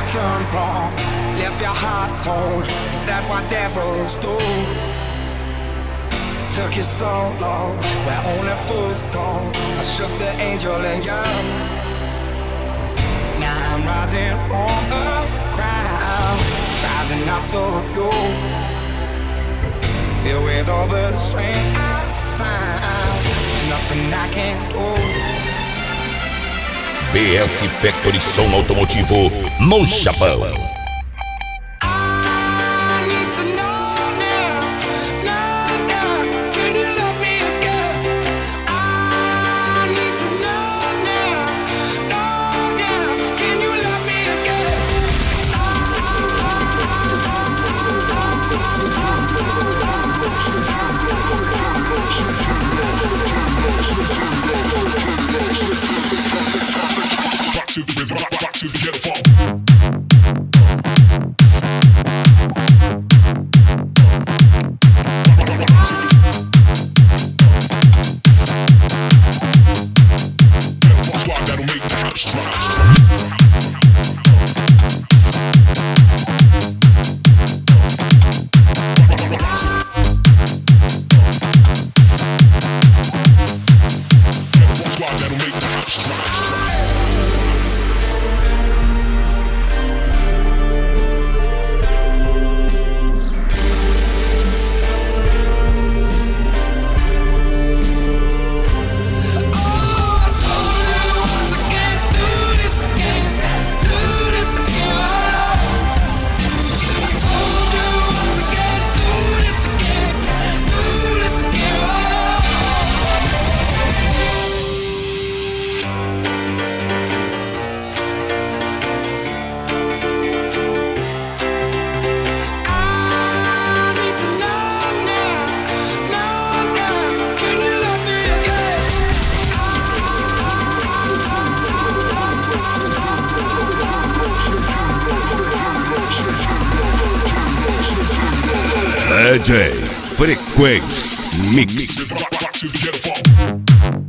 done wrong? Left your heart torn. Is that what devils do? Took you so long, where only fools go. I shook the angel in you. Now I'm rising from the crowd, rising up to you. Filled with all the strength I found, there's nothing I can't do. BS Factory Som Automotivo no Japão. To the rhythm, rock to the ghetto funk. Squad that'll make the house drop. DJ Frequência Mix. To the ghetto funk.